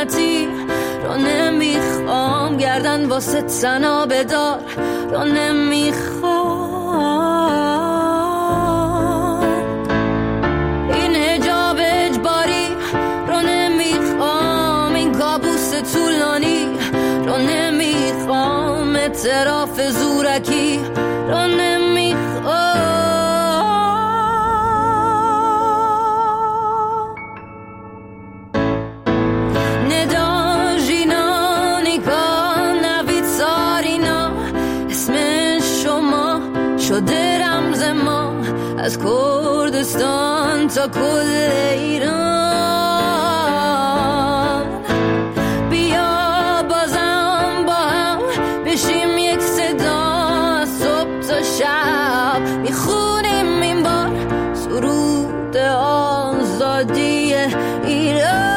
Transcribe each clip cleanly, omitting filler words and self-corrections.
خدمتی رو نمیخوام، گردن واسه تنها بدار رو نمیخوام، این حجاب اجباری رو نمیخوام، این کابوس طولانی رو نمیخوام، اعتراف زورکی رو نمیخوام. شده رمز ما از کردستان تا کل ایران، بیا بازم با هم بشیم یک صدا، صبح تا شب میخونیم این بار سرود آزادی ایران.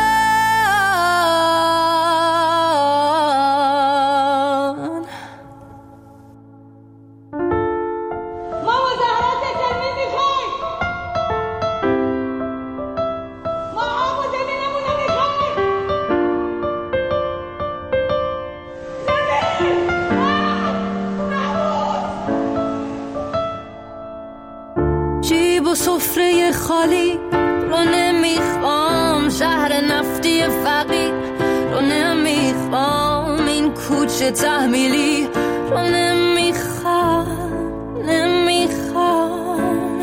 سفره خالی رو نمیخوام، شهر نفتی فقیر رو نمیخوام، این کوچه تحمیلی رو نمیخوام،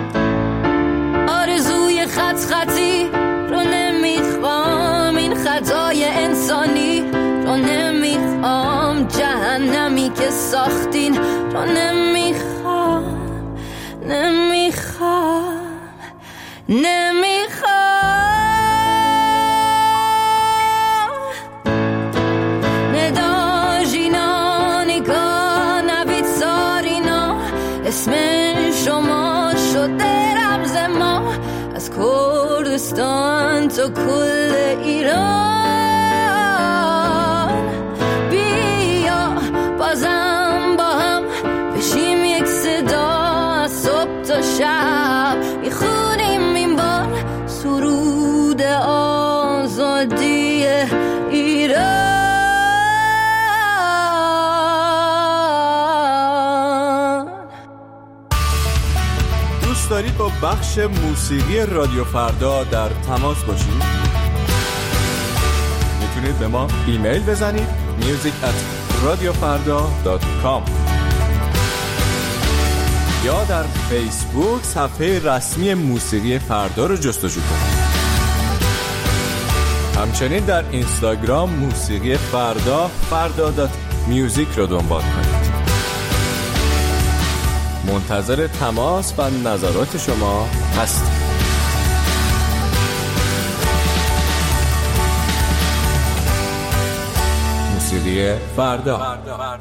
آرزوی خطی رو نمیخوام، این خطای انسانی رو نمیخوام، جهنمی که ساختین رو نمیخوام. ندا جینانی که نوید سارینا، اسم شما شده رمز ما از کردستان تا کل ایران، بیا بازم با هم بشیم یک صدا، صبح تا شب میخونیم این بار سرود آزادی ایران. دوست دارید با بخش موسیقی رادیو فردا در تماس باشید؟ میتونید به ما ایمیل بزنید music@radiofarda.com یا در فیسبوک صفحه رسمی موسیقی فردا رو جستجو کنید. همچنین در اینستاگرام موسیقی فردا.music رو دنبال کنید. منتظر تماس و نظرات شما هستیم. موسیقی فردا.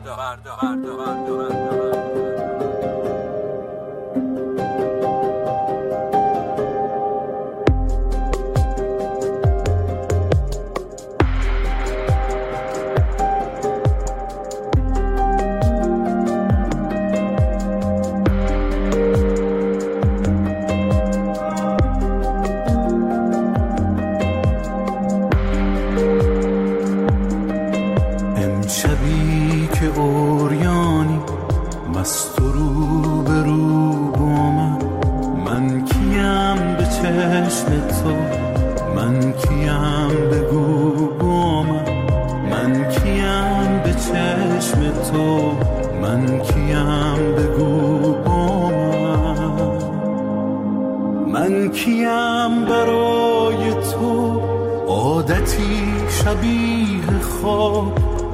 من کیم برای تو، عادتی شبیه خواب،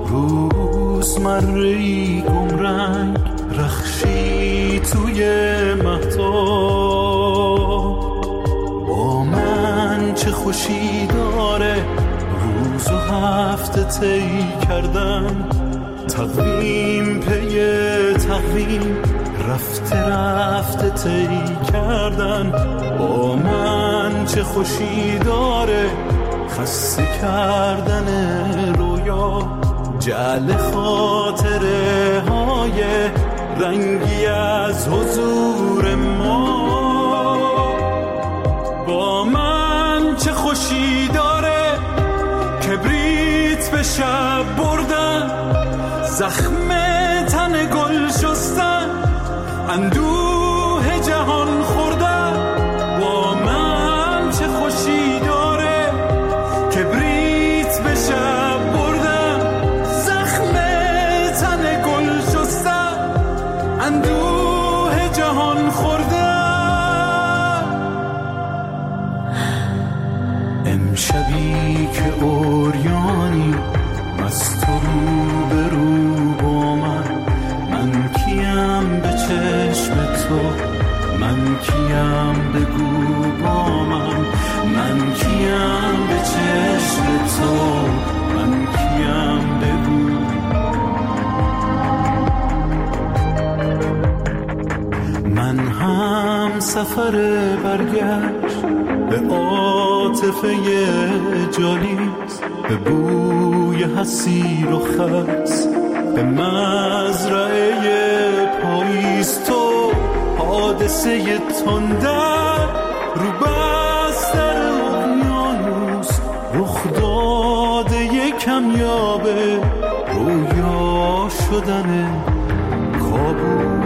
روزمره‌ای گمرنگ رخشی توی مهتاب. با من چه خوشی داره روز و هفته طی کردن، تقویم پی تقویم رفته طی کردن. با من چه خوشی داره خسته کردن رویا، جعل خاطره های رنگی از حضور ما. با من چه خوشی داره شب بردن، زخم تن گل شستن، اندوه جهان خوردن. با من چه خوشی داره کبریت به شب بردن، زخم تن گل شستن، اندوه جهان خوردن. امشبی که اوریانی مست رو به رو با من کیم به چشم تو، من کیم بگو با من کیم به چشم تو، من کیم بگو. من هم سفر برگشت به عاطفه جالیز، به بوی حسیر و خس، به مزرعه پاییز. تو حادثه تندر رو بستر اقیانوس، رخ داده کمیابه رویا شدن کابوس.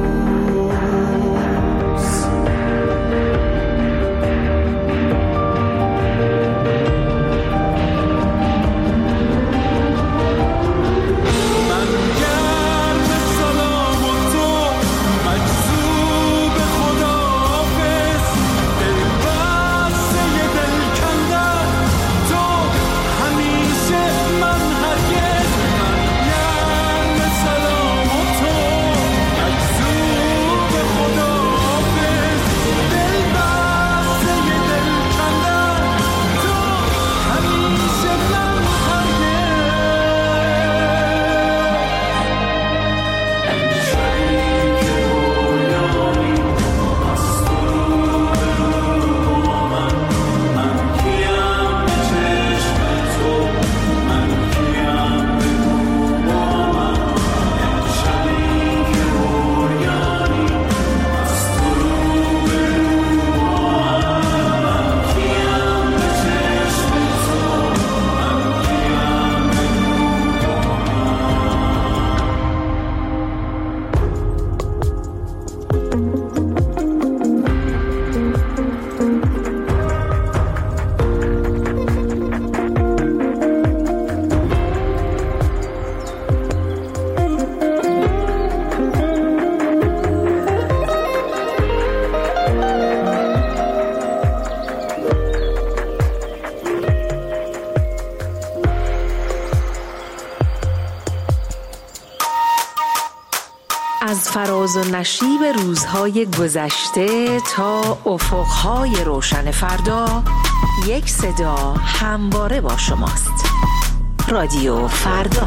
از فراز و نشیب روزهای گذشته تا افقهای روشن فردا، یک صدا همواره با شماست. رادیو فردا.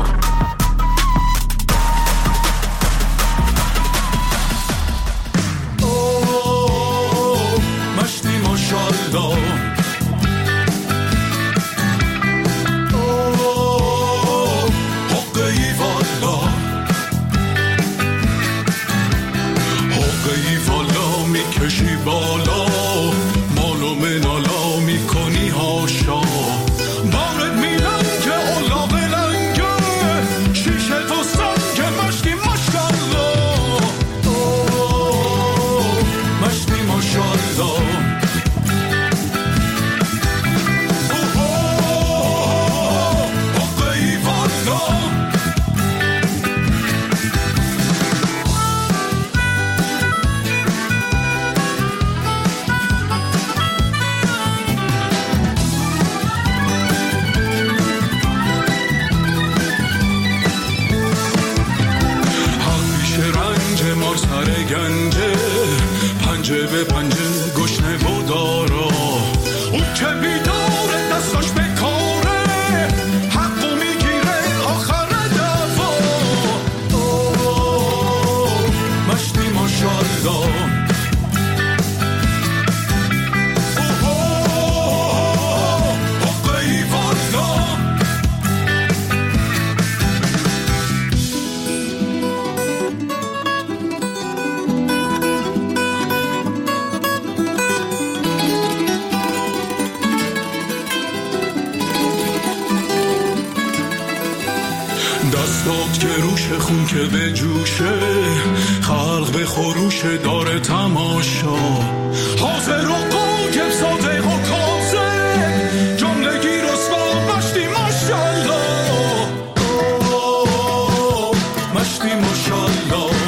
مشتی ماشالله، حقی والا، حقی والا میکشی بالا، مالو منالا میکنی هاشا، بارد میلن که اولا بلنگه، شیشه تو سنگ مشتی ماشالله، مشتی ماشالله. پنجه به پنجه گشنه و دارا، اون که بیداره دستاش به کاره، حقو میگیره آخر دفا. مشتی ماشالله، حقی والا. دستات که روش خون که به جوشه، خلق به خروش داره تماشا، حاضر و قایم صادق و کاذب، جملگی رسوا مشتی ماشالله، مشتی ماشالله.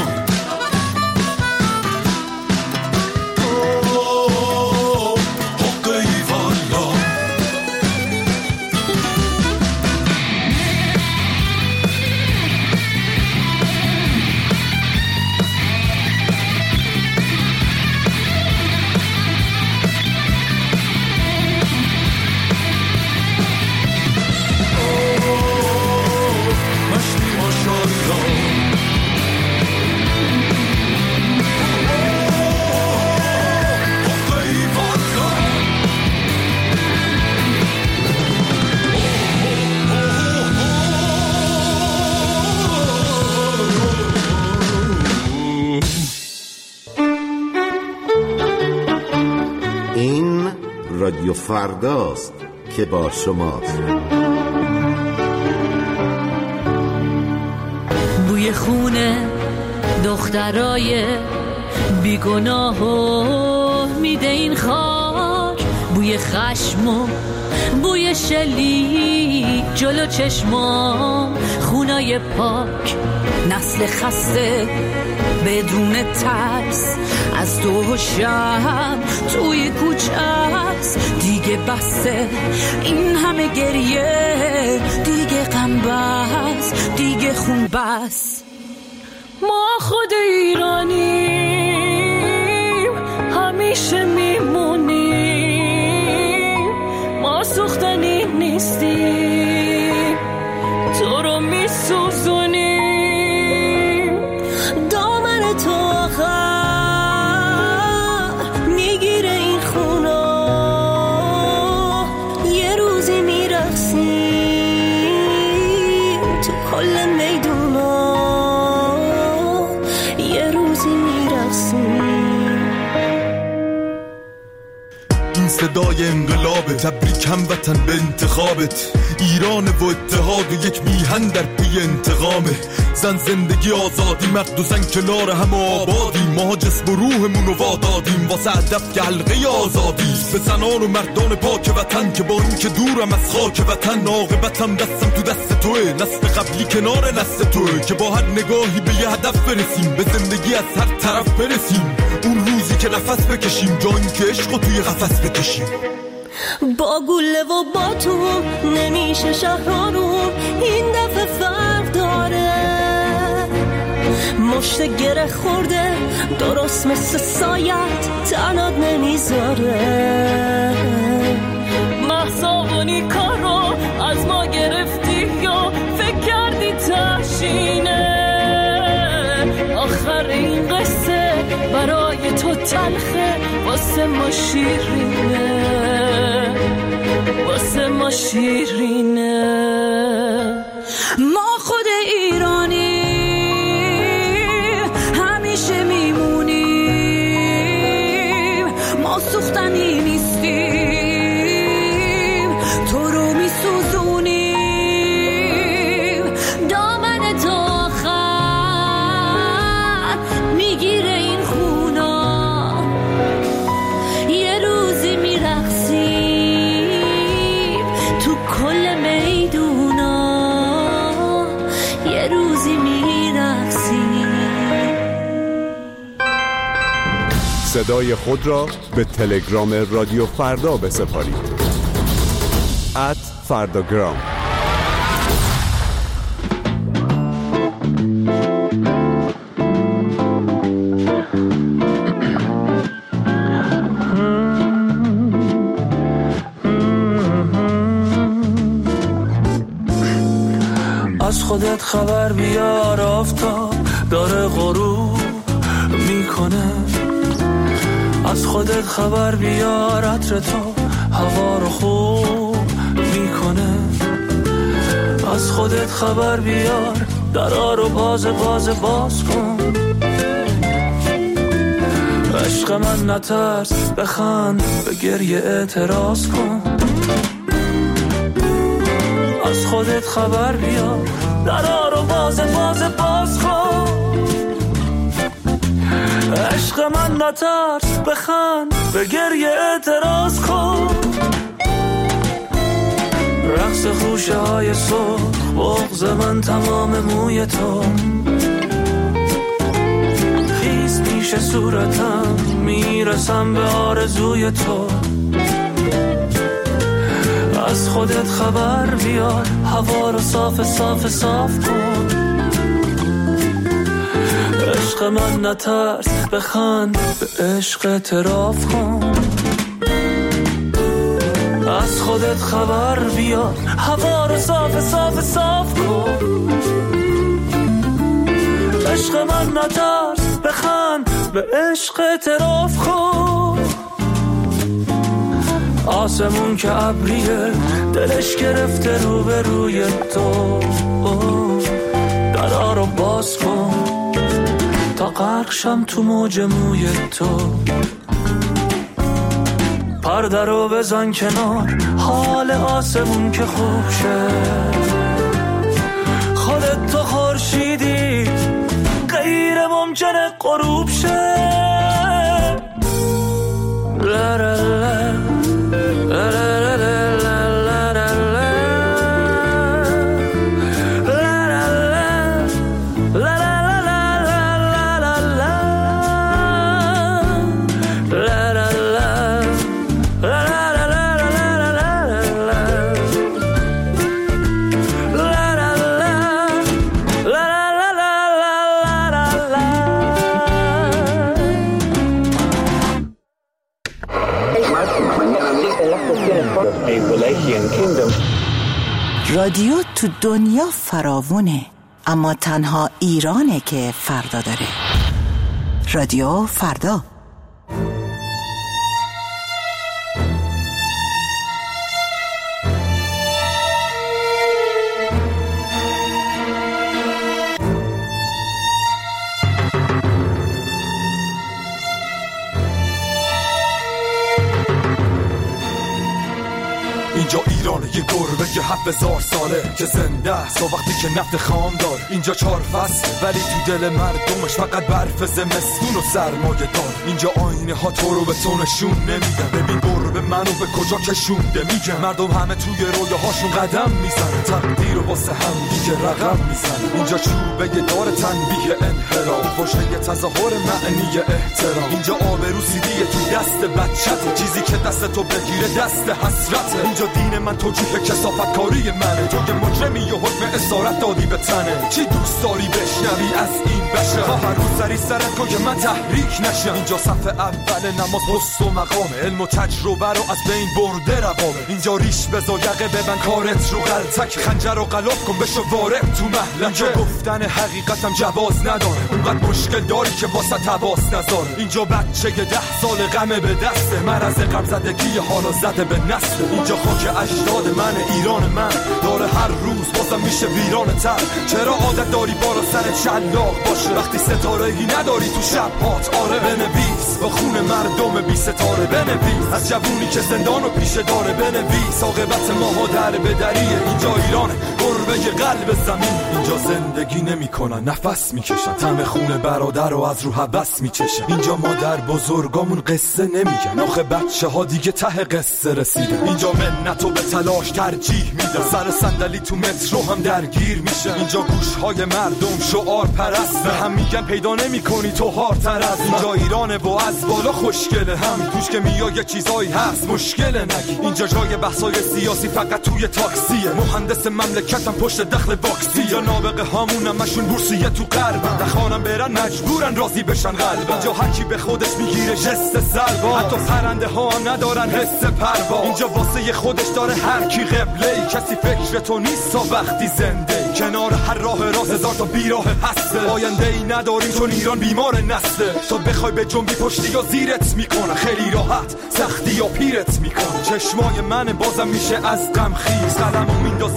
رادیو فرداست که با شماست. بوی خونه دخترای بیگناه و میده این خاک، بوی خشم و بوی شلیک جلو چشمام، خونای پاک، نسل خسته بدون ترس، از دو شب توی کوچه است. دیگه بسه این همه گریه، دیگه غم بس، دیگه خون بس. ما خود ایرانیم، همیشه میمونیم، ما سوختنی نیستیم، تو رو میسوزونیم. دامن تو آخر میگیره این خونا، یه روزی میرقصیم تو کل میدونا، یه روزی میرقصیم. این صدای انقلاب تبریکم وطن به انتخابت، ایران و اتحاد و یک میهن در پی انتقامه. زن زندگی آزادی، مرد و زن کنار هم آبادیم، ما جسم و روحمون رو وادادیم واسه هدف که حلقه آزادی. به زنان و مردان پاک وطن که با این که دورم از خاک وطن، عاقبتم دستم تو دست توه، نسل قبلی کنار نسل توه، که با هر نگاهی به یه هدف برسیم، به زندگی از هر طرف برسیم، اون روزی که نفس بکشیم، جایی که عشقو توی قفس بکشیم. با گله و با تو نمیشه شهرانو، این دفعه فرق داره، مشت گره خورده درست مثل سایت تنات نمیذاره. محصابونی کارو از ما گرفتی یا فکر کردی تشینه، آخر این قصه برای تو تلخه، واسه ما شیرینه، واسه ما شیرینه. ما خود ایرانی همیشه میمونیم، ما سوختنی نیستیم، تو رو میسوزونیم. دامن تو آخر میگیره این خونا، یه روزی میرقصیم تو کل میدونا، یه روزی میرقصیم. صدای خود را به تلگرام رادیو فردا بسپارید. @فرداگرام. از خودت خبر بیار، آفتاب داره غروب میکنه. از خودت خبر بیار، عطر تو هوا رو خوب میکنه. از خودت خبر بیار، درا رو باز کن. عشق من نترس، بخند، به گریه اعتراض کن. از خودت خبر بیار، درا رو باز کن. عشق من نترس، بخند، به گریه اعتراض کن. رقص خوشه های صبح، بغض من تمام موی تو. خیس میشه صورتم، میرسم به آرزوی تو. از خودت خبر بیار، هوا رو صاف کن. عشق من نترس، بخند، به عشق اعتراف کن. از خودت خبر بیار، هوا رو صاف کن. عشق من نترس، بخند، به عشق اعتراف کن. آسمون که ابریه، دلش گرفته روبروی تو. درا رو باز کن تا غرق شم تو موج موی تو. پرده رو بزن کنار، حال آسمون که خوب شه. خودت تو خورشیدی، غیر ممکنه غروب شه. لا لا لا لا لا لا لا لا. رادیو تو دنیا فراوونه، اما تنها ایرانه که فردا داره. رادیو فردا. اینجا ایرانه، یه گربه یه 7000 ساله که زنده است و وقتی که نفت خام دار. اینجا 4 فصل ولی تو دل مردمش فقط برف زمستون و سرمایه دار. اینجا آینه ها تو رو به تو نشون نمیدن، ببین گربه منو به کجا کشونده میگن. مردم همه توی رویاهاشون قدم میزنن، تقدیر رو واسه هم دیگه رقم میزنن. اینجا چوبه دار تنبیه انحراف، وجه تظاهر معنی احترام. اینجا آبرو سیدیه تو دست بچته، چیزی که دست تو بگیره دست حسرته. اینجا دین من توجیه کثافت کاری منه، تو که مجرمی و حکم اسارت دادی به تنه. چی دوست داری بشنوی از این بشه؟ تا هر روز سری سرت کن که من تحریک نشم. اینجا صف اول نماز پست و مقامه، علم و تجربه رو از بین برده رقامه. اینجا ریش بزا یقه ببن کارت رو غلطک، خنجر رو غلاف کن بشو وارد تو محلکه. اینجا گفتن حقیقتم جواز نداره، اونقدر مشکل داری که واسه تواس نذاره. اینجا بچه 10 سال غمه به دسته، مرض غم زدگی حالا زده به نسل. اینجا خاک اجداد من، ایران من داره هر روز بازم میشه ویران تر. چرا عادت داری بالا سر شلاق باشه وقتی ستاره‌ای نداری تو شب هات؟ آره بنویس با خون مردم بی ستاره، بنویس از جوونی که زندانو پیشه داره، بنویس عاقبت ماها در بدریه. اینجا ایران گربه قلب زمین، اینجا زندگی نمیکنن نفس میکشن، طعم خون برادر رو از رو حبس میچشن. اینجا مادر بزرگامون قصه نمیگن، آخه بچه ها دیگه ته قصه رسیدن. اینجا منتو به تلاش ترجیح میدن، سر صندلی تو مترو هم درگیر میشن. اینجا گوشهای مردم شعار پرست، به هم میگن پیدا نمیکنی تو هارتر از. اینجا ایرانه و از بالا خوشگله، هم توش که میای یه چیزایی هست مشکله نگی. اینجا جای بحثای سیاسی فقط توی تاکسیه، مهندس مملکتم پشت دخل واکسی. یا نابغه هامون همشون بورسیه تو غربن، نخوانم برن مجبورن راضی بشن قلبن. اینجا هر کی به خودش میگیره جست سلوا، حتی پرنده ها هم ندارن حس پروا. اینجا واسه خودش داره هر کی قبله، کسی فکر تو نیست تا وقتی زنده. کنار هر راه راست هزار تا بیراه هسته، آینده ای نداریم چون ایران بیمار نسته. تو بخوای به جنبی پشتی یا زیرت میکنه، خیلی راحت سختی یا پیرت میکنه. چشمای من بازم میشه از غم خیز، قلمو میندازم تبانی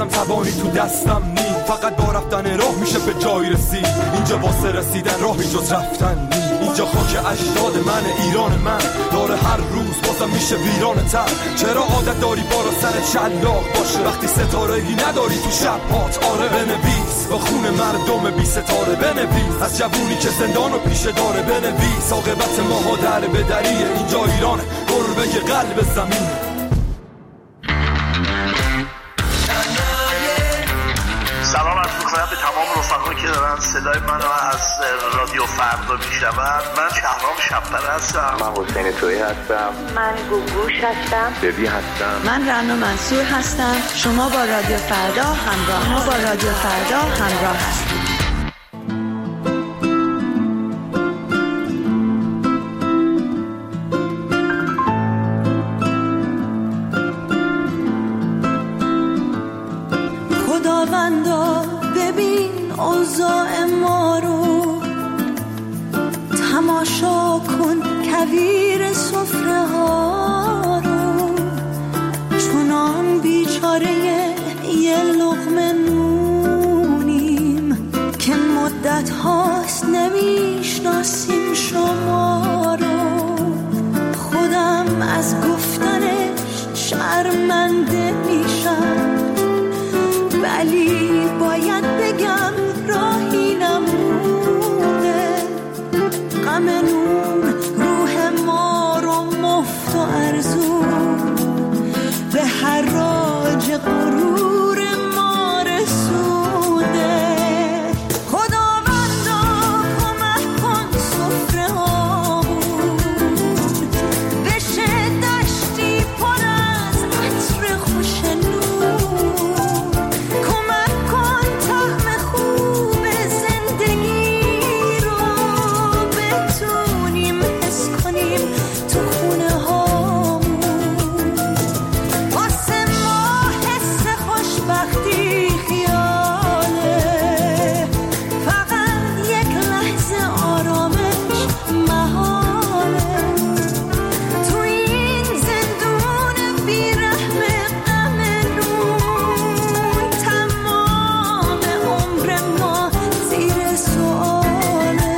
ولی تو دستم نی. فقط با رفتن راه میشه به جای رسید. اینجا واسه رسیدن راهی جز رفتن نی. اینجا خاک اجداد من، ایران من داره هر روز بازم میشه ویران تر. چرا عادت داری بالا سر شلاق باشه وقتی ستاره‌ای نداری تو شب‌هات؟ آره بنویس با خون مردم بی ستاره، بنویس از جوونی که زندان و پیشه داره، بنویس عاقبت ماها در به دریه. اینجا ایرانه، گربه قلب زمینه. سلام عرض می‌کنم به تمام رفقایی که دارن صدای منو از رادیو فردا میشنون. من شهرام شب‌پره هستم. من حسین تویی هستم. من گوگوش هستم. ببی هستم. من رنا منصور هستم. شما با رادیو فردا همراه هستید. خداوندا ببین اوضاع ما رو، تماشا کن کویر سفره ها رو، چونان بیچاره یه لقمه نونیم که مدت هاست نمیشناسیم شما رو. خودم از گفتنش شرمنده میشم، ولی باید بگم راهی نمونه. غم نون روح ما رو مفت و ارزون به حراج غرور ما رسونده. خداوندا کمک کن سفره هامون بشه دشتی پر از عطر خوش نون. کمک کن طعم خوب زندگی رو بتونیم حس کنیم تو خونه هامون. واسه ما حس خوشبختی خیاله، فقط یک لحظه آرامش محاله. تو این زندون بیرحم غم نون، تمام عمر ما زیر سؤاله.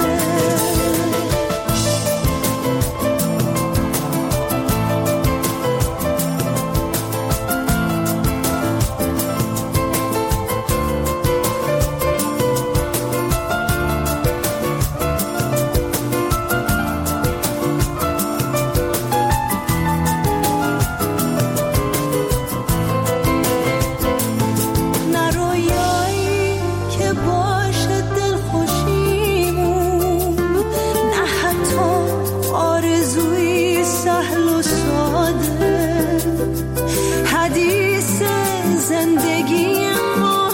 نه رویایی که باشه دلخوشیمون، نه حتی آرزوی سهل و ساده. حدیث زندگی ما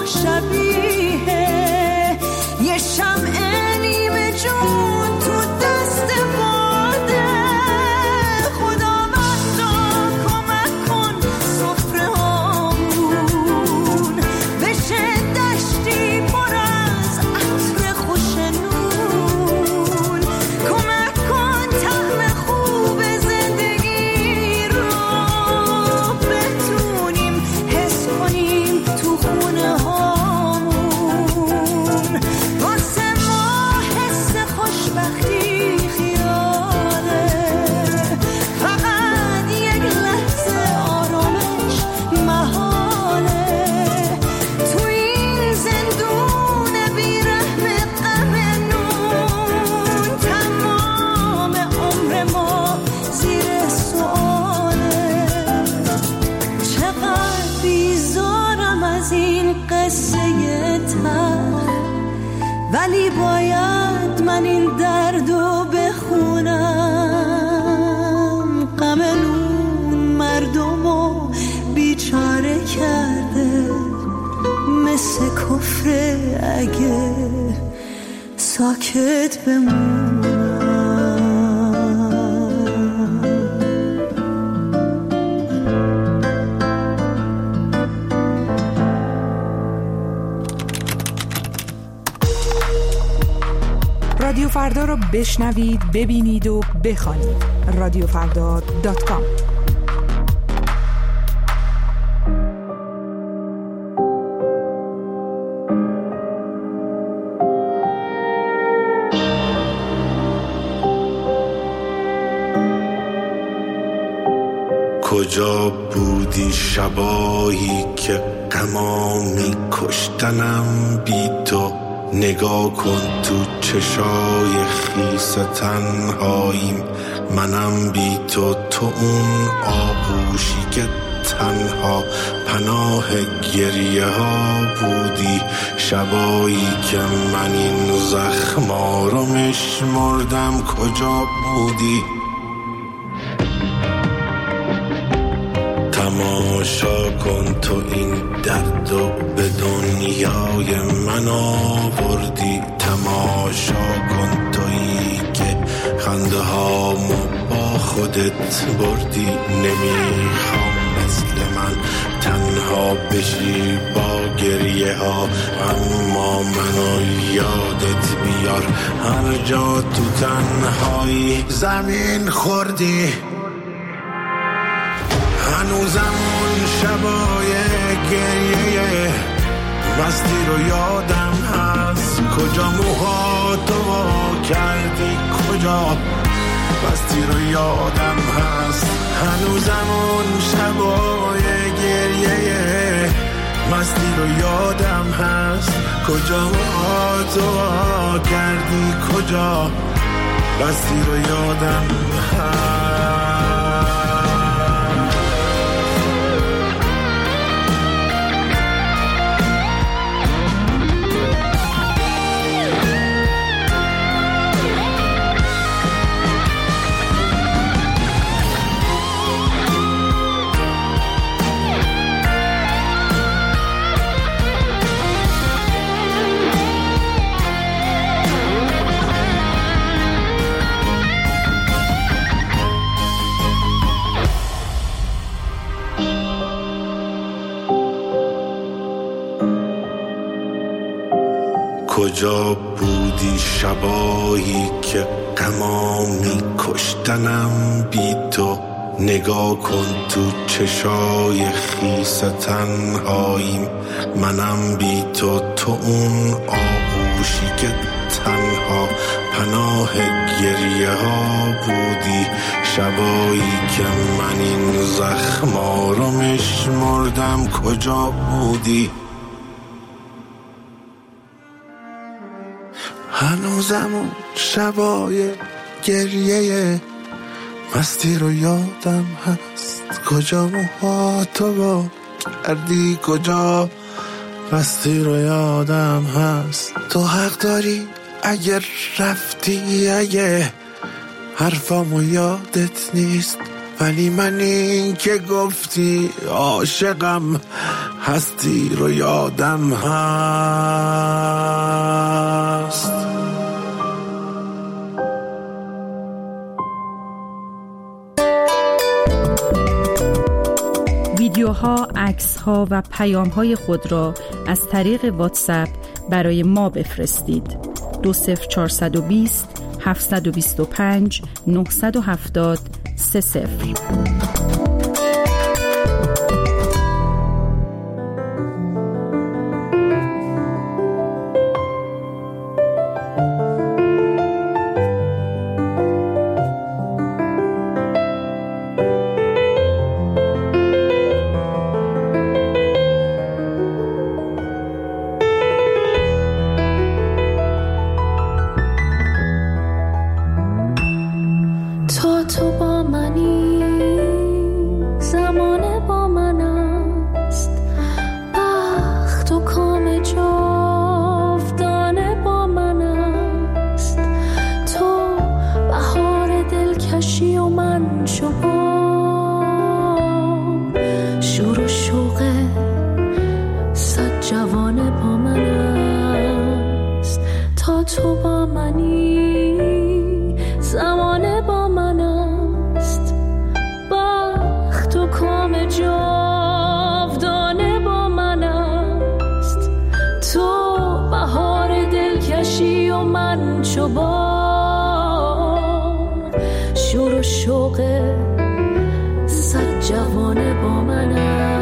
شبیه یه شمع نیمه جون تو دست باده. خداوندا کمک کن سفره هامون بشه دشتی پر از عطر خوش نون. کمک کن طعم خوب زندگی رو بتونیم حس کنیم تو خونه هامون. واسه ما حس خوشبختی خیاله، فقط یک لحظه آرامش محاله. تو این زندون بیرحم غم نون، تمام عمر ما زیر سؤاله. چقدر بیزارم از این قصه تلخ، ولی باید من این دردو بخونم. غم نون مردمو بیچاره کرده، مثل کفر اگه ساکت بمونم. رادیو فردا رو بشنوید، ببینید و بخوانید. radiofrda.com. کجا بودی شبایی که غمامی کشتنم بی تو؟ نگاه کن تو چشای خیس تنهاییم، منم بی تو، تو اون آغوشی که تنها پناه گریه ها بودی، شبایی که من این زخما رو میشمردم کجا بودی؟ تماشا کن تو این درد و به دنیای من آوردی، تماشا کن تویی که خنده هامو با خودت بردی. نمیخوام مثل من تنها بشی با گریه ها، اما منو یادت بیار هر جا تو تنهایی زمین خوردی. هنوزم اون شبای گریه مستی رو یادم هست، کجا موهاتو کردی، کجا مستی رو یادم هست. هنوزم اون شبای گریه مستی رو یادم هست، کجا موهاتو کردی، کجا مستی رو یادم هست. کجا بودی شبایی که غمامی کشتنم بی تو؟ نگاه کن تو چشای خیس تنهاییم، منم بی تو، تو اون آغوشی که تنها پناه گریه ها بودی، شبایی که من این زخما رو میشمردم کجا بودی؟ هنوزم اون شبای گریه مستی رو یادم هست، کجا موهاتو با کردی، کجا مستی رو یادم هست. تو حق داری اگر رفتی، اگه حرفامو یادت نیست، ولی من این که گفتی عاشقم هستی رو یادم هست. ویدیوها، عکس‌ها و پیام‌های خود را از طریق واتساپ برای ما بفرستید. 20420 725 970 30. تو با منی، زمانه با من است، بخت و کام جاودانه با من است. تو بهار دلکشی و من شباب، شور و شوق صد جوانه با من است. تا تو با منی، زمانه با من است، بخت و کام جاودانه با من است. تو بهار دلکشی و من چوبان، شور و شوق صد جوانه با من است.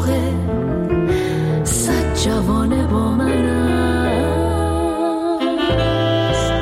عاشقه صد جوانه با من است.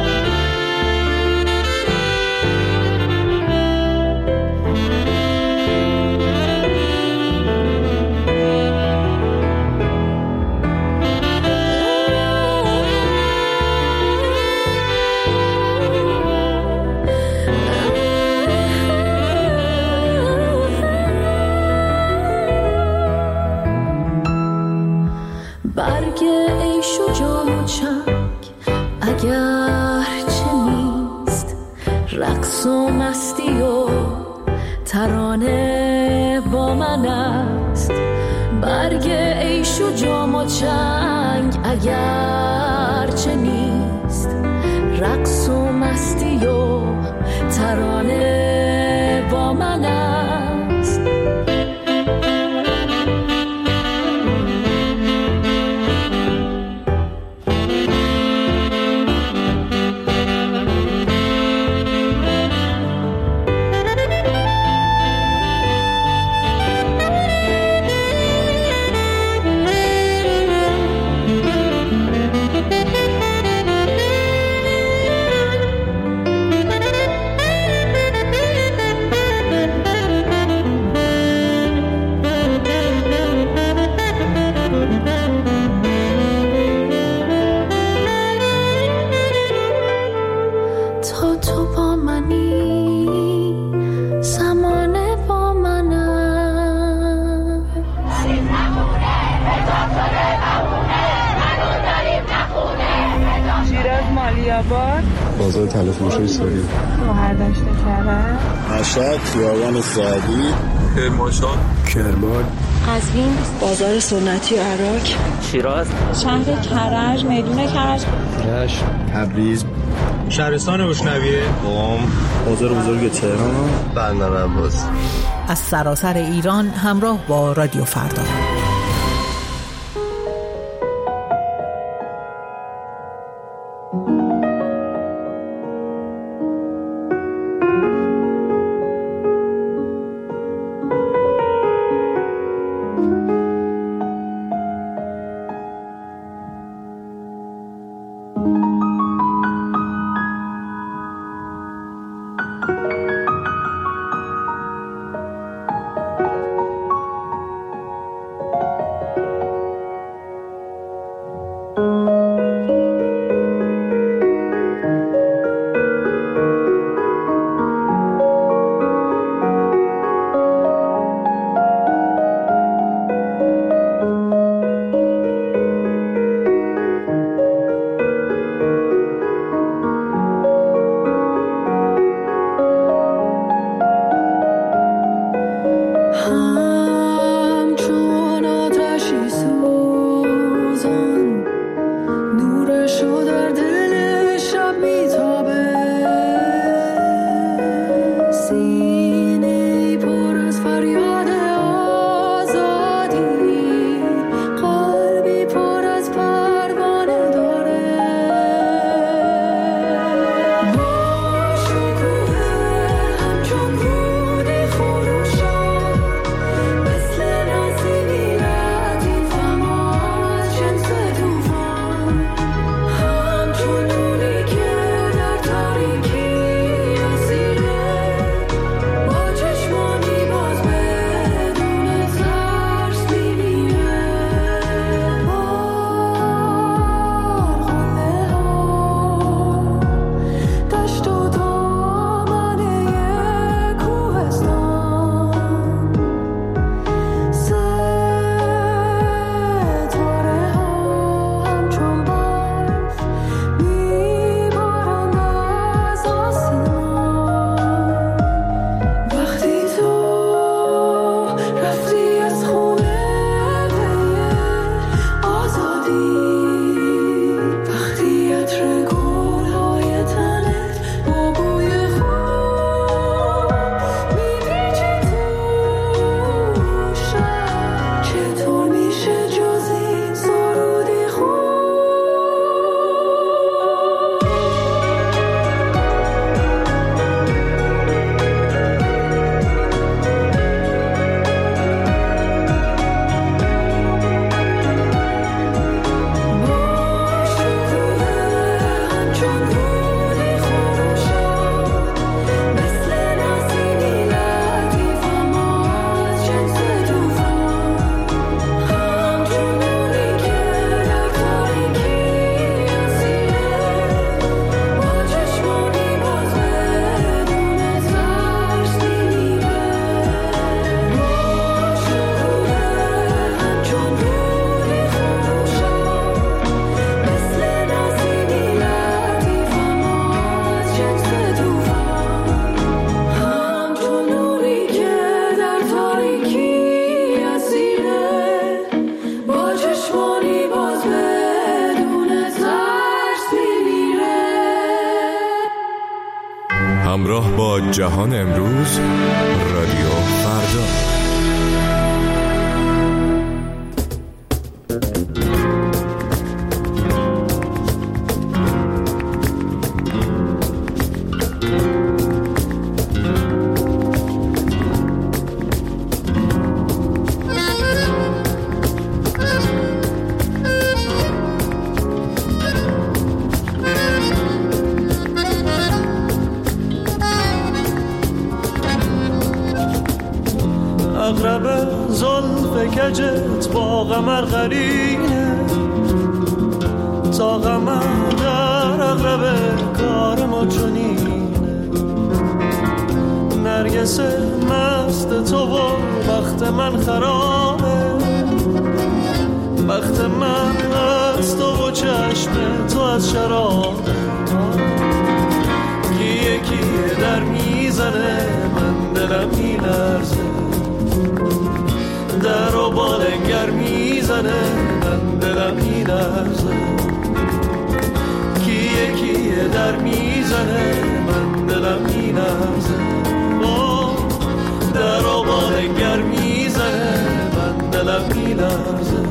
برگ عیش و جام و چنگ اگر چه نیست، رقص و مستی و ترانه با من است. برگ عیش و جام و چنگ اگر چه نیست، رقص و مستی و ترانه با من است. بازار طلا فروشی سوری، برداشت کرد، مشهد، خیابان سعدی، کرمانشاه، کرمان، قزوین، بازار سنتی عراق، شیراز، شهر کرج، میدون کرج، رشت، تبریز، شهرستان بوشنویه، قم، بازار بزرگ تهران، بندر عباس. از سراسر ایران همراه با رادیو فردا. همراه با جهان امروز، رادیو فردا. اغرب زلف کجت با قمر قرینه، تا قمر در اغرب کار ما چنینه. نرگس مست تو و بخت من خرابه، بخت من از تو و چشم تو از شرابه. کیه کیه در میزنه من دلم میلرزه، در و بالنگر میزنه من دلم میلرزه. کیه کیه در میزنه من دلم میلرزه، در و بالنگر میزنه من دلم میلرزه.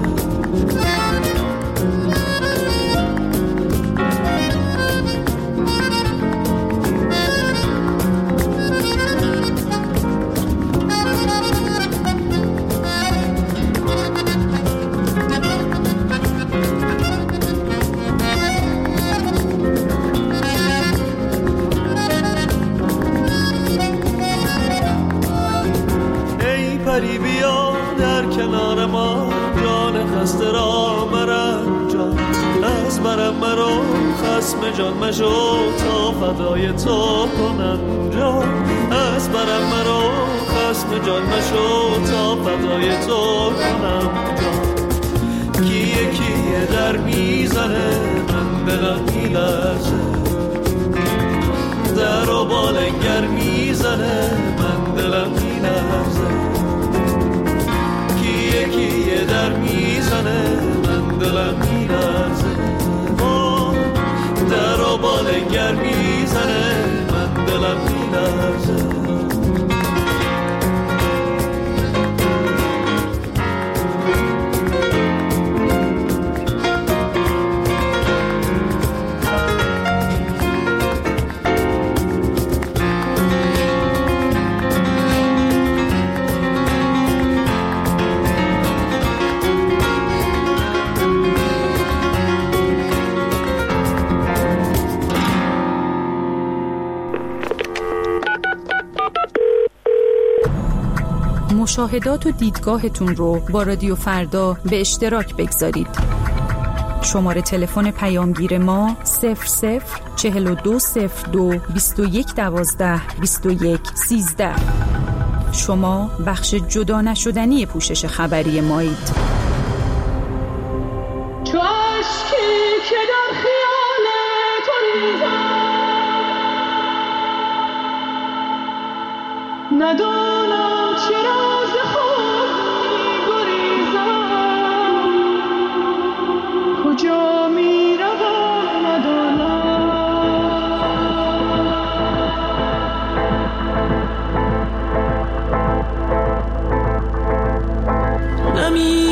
بیا در کنار ما، جان خسته را مرنجان. از برم مرو خسم جان مشو، تا فدای تو کنم جان. از برم مرو خسم جان مشو، تا فدای تو کنم جان. کیه کیه در میزنه من دلم میلرزه، در و بالنگر میزنه من دلم میلرزه. کیه در میزنه من دلم میلرزه، در و بالنگر میزنه من دلم میلرزه. مشاهدات و دیدگاهتون رو با رادیو فردا به اشتراک بگذارید. شماره تلفن پیامگیر ما 004202 2112 2113. شما بخش جدا نشدنی پوشش خبری مایید. تو عشقی که در خیال تو ریزم، ندانم چرا ز خود می‌گریزم، کجا می‌روم ندانم. نمی